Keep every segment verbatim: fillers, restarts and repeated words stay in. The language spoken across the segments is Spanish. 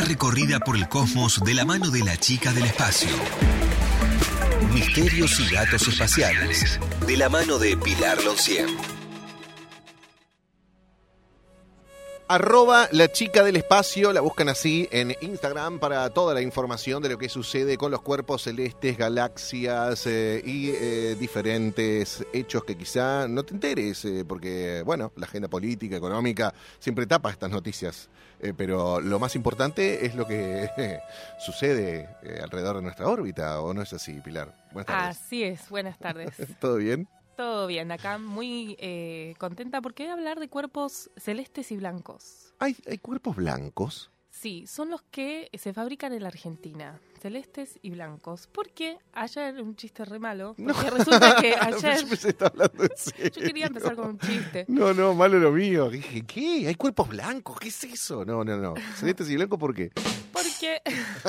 recorrida por el cosmos de la mano de la chica del espacio. Misterios y datos espaciales, de la mano de Pilar Loncien. Arroba la chica del espacio, la buscan así en Instagram para toda la información de lo que sucede con los cuerpos celestes, galaxias eh, y eh, diferentes hechos que quizá no te enteres, eh, porque, bueno, la agenda política, económica, siempre tapa estas noticias. Eh, pero lo más importante es lo que eh, sucede eh, alrededor de nuestra órbita, ¿o no es así, Pilar? Buenas tardes. Así es, buenas tardes. ¿Todo bien? Todo bien, acá muy eh, contenta porque voy a hablar de cuerpos celestes y blancos. ¿Hay, hay cuerpos blancos? Sí, son los que se fabrican en la Argentina, celestes y blancos. Porque ayer, un chiste re malo, porque no. resulta que ayer... Yo, se está hablando en serio. Yo quería empezar con un chiste. No, no, malo lo mío. Dije, ¿qué? ¿Hay cuerpos blancos? ¿Qué es eso? No, no, no. ¿Celestes y blancos por qué? Porque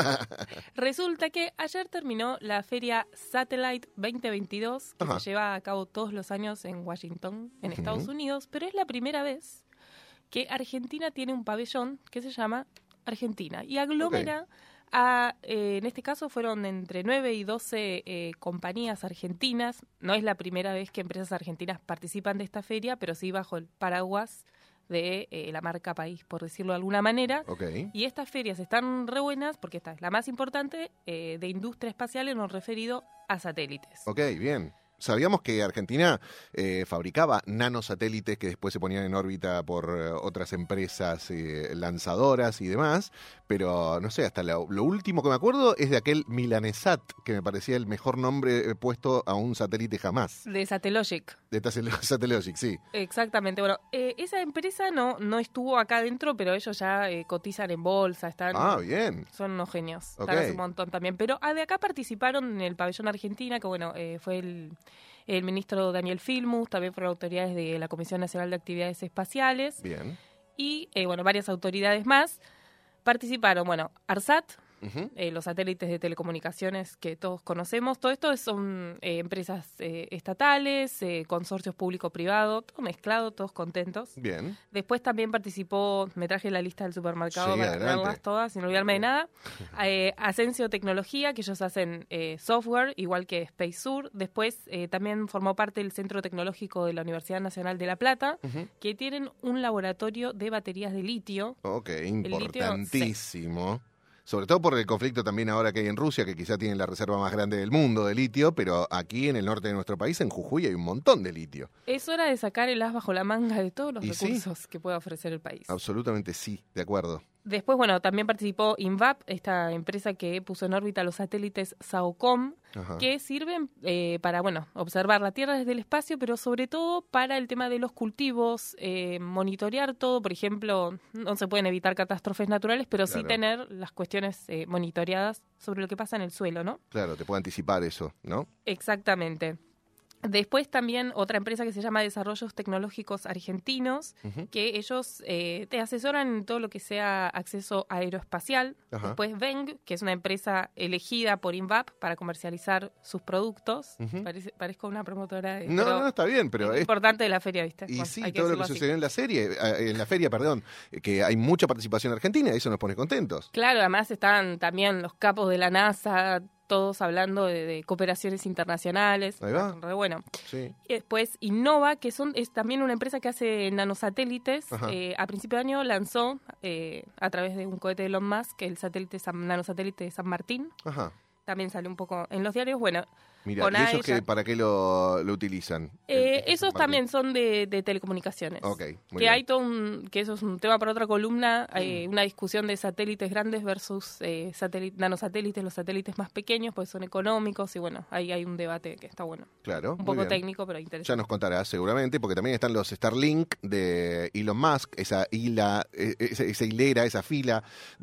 resulta que ayer terminó la feria Satellite veinte veintidós, que Ajá. se lleva a cabo todos los años en Washington, en uh-huh. Estados Unidos, pero es la primera vez que Argentina tiene un pabellón que se llama Argentina y aglomera okay. a, eh, en este caso fueron entre nueve y doce eh, compañías argentinas. No es la primera vez que empresas argentinas participan de esta feria, pero sí bajo el paraguas de eh, la marca país, por decirlo de alguna manera. Okay. Y estas ferias están re buenas porque esta es la más importante eh, de industria espacial en lo referido a satélites. Ok, bien. Sabíamos que Argentina eh, fabricaba nanosatélites que después se ponían en órbita por eh, otras empresas eh, lanzadoras y demás, pero no sé, hasta lo, lo último que me acuerdo es de aquel Milanesat, que me parecía el mejor nombre puesto a un satélite jamás. De Satellogic. De Satellogic, sí. Exactamente. Bueno, eh, esa empresa no, no estuvo acá adentro, pero ellos ya eh, cotizan en bolsa, están... Ah, bien. Son unos genios. Okay. Están hace un montón también. Pero ah, de acá participaron en el pabellón Argentina, que bueno, eh, fue el... el ministro Daniel Filmus, también fueron autoridades de la Comisión Nacional de Actividades Espaciales. Bien. Y, eh, bueno, varias autoridades más. Participaron, bueno, ARSAT, uh-huh. eh, los satélites de telecomunicaciones que todos conocemos. Todo esto son eh, empresas eh, estatales, eh, consorcios público-privado, todo mezclado, todos contentos. Bien. Después también participó, me traje la lista del supermercado sí, para adelante. verlas todas, sin olvidarme de nada. Eh, Asensio Tecnología, que ellos hacen eh, software, igual que Space Sur. Después eh, también formó parte del Centro Tecnológico de la Universidad Nacional de La Plata, uh-huh. que tienen un laboratorio de baterías de litio. Ok, El importantísimo. Litio, sí. Sobre todo por el conflicto también ahora que hay en Rusia, que quizá tienen la reserva más grande del mundo de litio, pero aquí en el norte de nuestro país, en Jujuy, hay un montón de litio. Es hora de sacar el as bajo la manga de todos los ¿Y recursos sí? que pueda ofrecer el país. Absolutamente sí, de acuerdo. Después, bueno, también participó INVAP, esta empresa que puso en órbita los satélites SAOCOM, Ajá. que sirven eh, para, bueno, observar la Tierra desde el espacio, pero sobre todo para el tema de los cultivos, eh, monitorear todo. Por ejemplo, no se pueden evitar catástrofes naturales, pero claro. sí tener las cuestiones eh, monitoreadas sobre lo que pasa en el suelo, ¿no? Claro, te puede anticipar eso, ¿no? Exactamente. Después también otra empresa que se llama Desarrollos Tecnológicos Argentinos, uh-huh. que ellos eh, te asesoran en todo lo que sea acceso aeroespacial. Ajá. Después Veng, que es una empresa elegida por INVAP para comercializar sus productos. Uh-huh. Parece, parezco una promotora. De, no, no, está bien, pero es importante de la feria, ¿viste? Y bueno, sí, hay que todo lo que así. sucedió en la serie, en la feria, perdón, que hay mucha participación argentina, eso nos pone contentos. Claro, además están también los capos de la NASA, todos hablando de, de cooperaciones internacionales. Ahí va. Re bueno. Sí. Y después Innova, que son es también una empresa que hace nanosatélites. Eh, a principio de año lanzó, eh, a través de un cohete de Elon Musk, el satélite San, nanosatélite de San Martín. Ajá. También salió un poco en los diarios. Bueno, mira, ¿y esos que, para qué lo, lo utilizan? Eh, el, esos también son de, de telecomunicaciones. Ok, muy que bien. hay todo un, que eso es un tema para otra columna, hay una discusión de satélites grandes versus eh, satélites, nanosatélites, los satélites más pequeños, pues son económicos y bueno, ahí hay un debate que está bueno. Claro. Un poco técnico, pero interesante. Ya nos contarás seguramente, porque también están los Starlink de Elon Musk, esa hila, esa, esa hilera, esa fila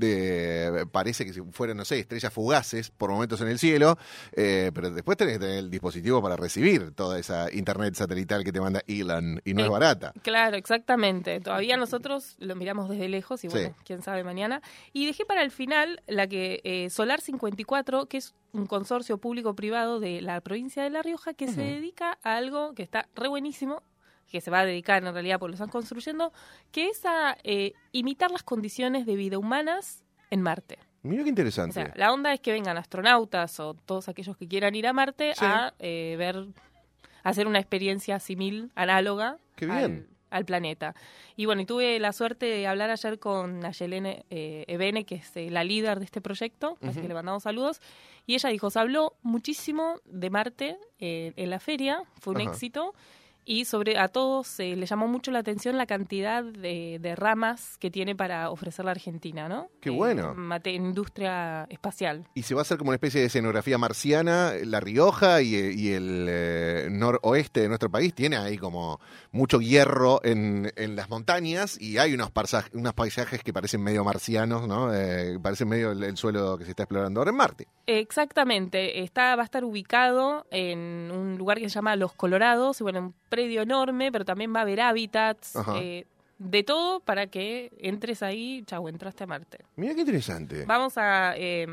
de, parece que si fueran, no sé, estrellas fugaces por momentos en el cielo, eh, pero después tenés que tener el dispositivo para recibir toda esa internet satelital que te manda Elon, y no eh, es barata. Claro, exactamente. Todavía nosotros lo miramos desde lejos y bueno, sí. quién sabe mañana. Y dejé para el final la que eh, Solar cincuenta y cuatro, que es un consorcio público-privado de la provincia de La Rioja que uh-huh. se dedica a algo que está re buenísimo, que se va a dedicar en realidad porque lo están construyendo, que es a eh, imitar las condiciones de vida humanas en Marte. Mira qué interesante. O sea, la onda es que vengan astronautas o todos aquellos que quieran ir a Marte Sí. a eh, ver, a hacer una experiencia simil, análoga Qué bien. Al, al planeta. Y bueno, y tuve la suerte de hablar ayer con Nayelene eh, Ebene, que es eh, la líder de este proyecto, así Ujú. que le mandamos saludos. Y ella dijo, se habló muchísimo de Marte eh, en la feria, fue un Ajá. éxito. Y sobre a todos eh, le llamó mucho la atención la cantidad de, de ramas que tiene para ofrecer la Argentina, ¿no? Qué bueno. En mate- en industria espacial. Y se va a hacer como una especie de escenografía marciana. La Rioja y, y el eh, noroeste de nuestro país tiene ahí como mucho hierro en, en las montañas y hay unos, parsa- unos paisajes que parecen medio marcianos, ¿no? Eh, parecen medio el, el suelo que se está explorando ahora en Marte. Exactamente, está, va a estar ubicado en un lugar que se llama Los Colorados, y bueno, un predio enorme, pero también va a haber hábitats, Ajá. eh, de todo para que entres ahí, chau, entraste a Marte. Mira qué interesante. Vamos a, eh,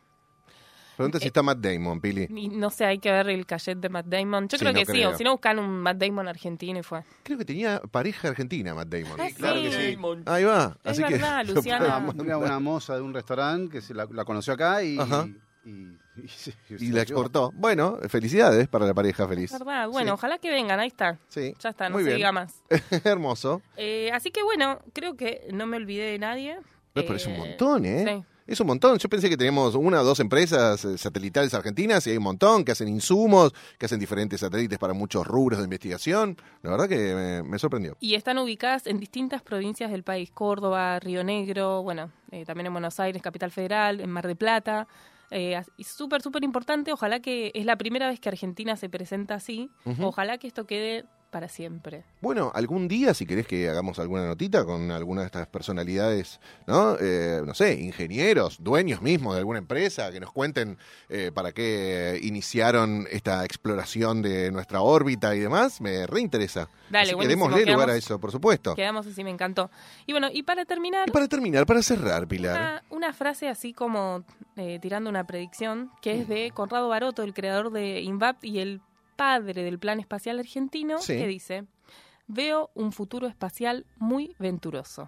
Pregunta si está Matt Damon, Pili. y no sé, hay que ver el cachet de Matt Damon. Yo Sí, creo no que sí, creo. o si no buscan un Matt Damon argentino y fue. Creo que tenía pareja argentina, Matt Damon. Ah, claro sí. que sí. Ahí va. Es Así que verdad, lo Luciana. podemos Era mandar. una moza de un restaurante que se la, la conoció acá y, Ajá. y, y, se- Y se la llevó. exportó. Bueno, felicidades para la pareja feliz. Es verdad, bueno, Sí. ojalá que vengan, ahí está. Sí. Ya está, no Muy se bien. diga más. Hermoso. Eh, así que bueno, creo que no me olvidé de nadie. Pero, pero es un Eh, montón, ¿eh? Sí. Es un montón. Yo pensé que teníamos una o dos empresas eh, satelitales argentinas y hay un montón que hacen insumos, que hacen diferentes satélites para muchos rubros de investigación. La verdad que me, me sorprendió. Y están ubicadas en distintas provincias del país, Córdoba, Río Negro, bueno, eh, también en Buenos Aires, Capital Federal, en Mar del Plata. Eh, as- y súper, súper importante, ojalá que es la primera vez que Argentina se presenta así, Ujú. ojalá que esto quede para siempre. Bueno, algún día, si querés que hagamos alguna notita con alguna de estas personalidades, ¿no? Eh, no sé, ingenieros, dueños mismos de alguna empresa, que nos cuenten eh, para qué iniciaron esta exploración de nuestra órbita y demás, me reinteresa. Dale, Así que buenísimo, démosle lugar quedamos- a eso, por supuesto. Quedamos así, me encantó. Y bueno, y para terminar, Y para terminar, para cerrar, Pilar. una, una frase así como eh, tirando una predicción, que es de Conrado Baroto, el creador de INVAP y el padre del Plan Espacial Argentino, Sí. que dice: veo un futuro espacial muy venturoso.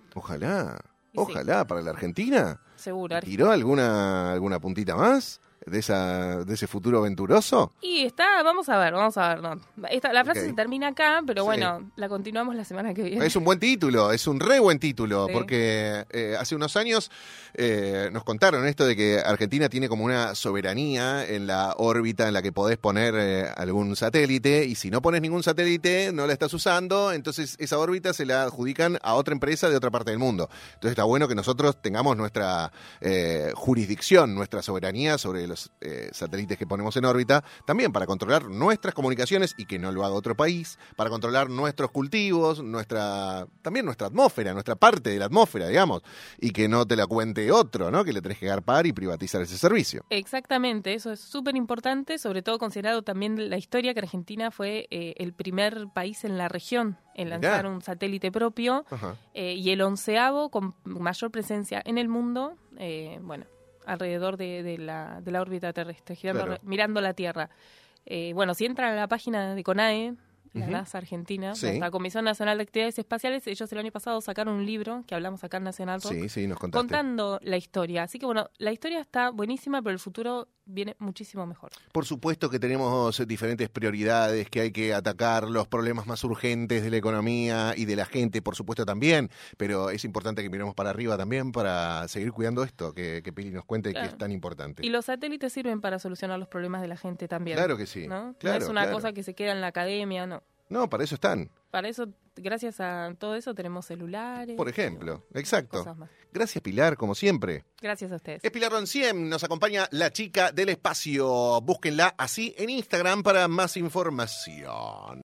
Ojalá, Y sí. ojalá, para la Argentina. Seguro. Ar- ¿Tiró alguna, alguna puntita más de esa de ese futuro venturoso? Y está, vamos a ver, vamos a ver. No. Esta, la frase Ok. se termina acá, pero Sí. bueno, la continuamos la semana que viene. Es un buen título, es un re buen título, Sí. porque eh, hace unos años eh, nos contaron esto de que Argentina tiene como una soberanía en la órbita en la que podés poner eh, algún satélite, y si no pones ningún satélite, no la estás usando, entonces esa órbita se la adjudican a otra empresa de otra parte del mundo. Entonces está bueno que nosotros tengamos nuestra eh, jurisdicción, nuestra soberanía sobre los eh, satélites que ponemos en órbita, también para controlar nuestras comunicaciones y que no lo haga otro país, para controlar nuestros cultivos, nuestra también nuestra atmósfera, nuestra parte de la atmósfera, digamos, y que no te la cuente otro, ¿no? Que le tenés que garpar y privatizar ese servicio. Exactamente, eso es súper importante, sobre todo considerado también la historia que Argentina fue eh, el primer país en la región en Mirá. lanzar un satélite propio Ajá. eh, y el onceavo con mayor presencia en el mundo, eh, bueno, alrededor de, de la, de la órbita terrestre, girando, Claro. mirando la Tierra. Eh, bueno, si entran a la página de CONAE, la Ujú. NASA Argentina, Sí. la Comisión Nacional de Actividades Espaciales, ellos el año pasado sacaron un libro que hablamos acá en Nacional Rock, Sí, sí, nos contaste. contando la historia. Así que bueno, la historia está buenísima, pero el futuro viene muchísimo mejor. Por supuesto que tenemos diferentes prioridades, que hay que atacar los problemas más urgentes de la economía y de la gente, por supuesto también, pero es importante que miremos para arriba también para seguir cuidando esto, que, que Pili nos cuente Claro. que es tan importante. Y los satélites sirven para solucionar los problemas de la gente también. Claro que sí, ¿no? claro, no es una claro. cosa que se queda en la academia, no. No, para eso están, Para eso, gracias a todo eso, tenemos celulares. por ejemplo. Exacto. Cosas más. Gracias, Pilar, como siempre. Gracias a ustedes. Es Pilar Ronciem, nos acompaña la chica del espacio. Búsquenla así en Instagram para más información.